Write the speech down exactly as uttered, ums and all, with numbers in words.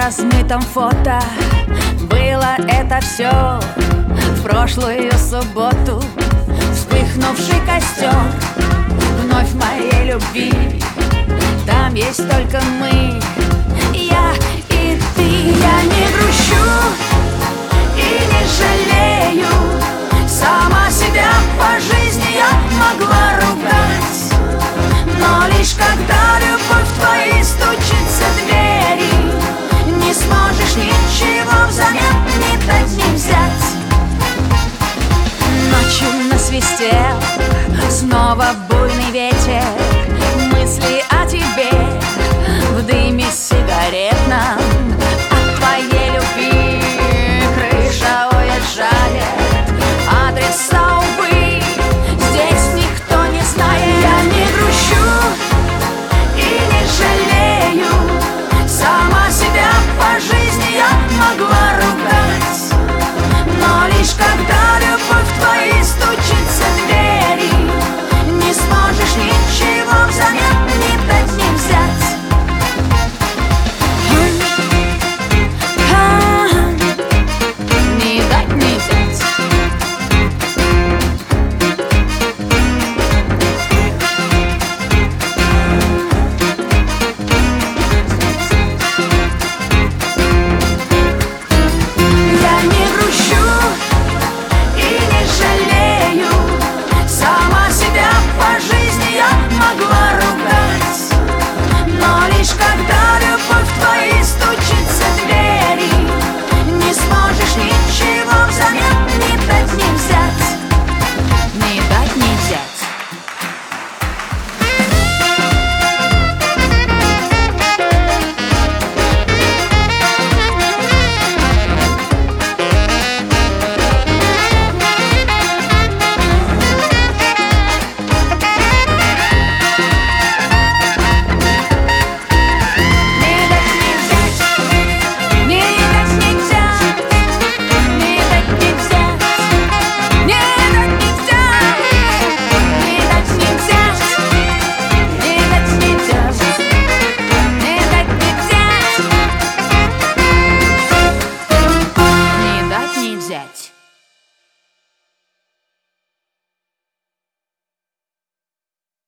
размытом фото было это все в прошлую субботу. Вспыхнувший костер вновь моей любви. Там есть только мы, я и ты. Я не грущу и не жалею, сама себя по жизни я могла ругать. Но лишь когда любовь в твои стучится двери, не сможешь ничего взамен ни дать, ни взять. Ночью насвистел снова боль.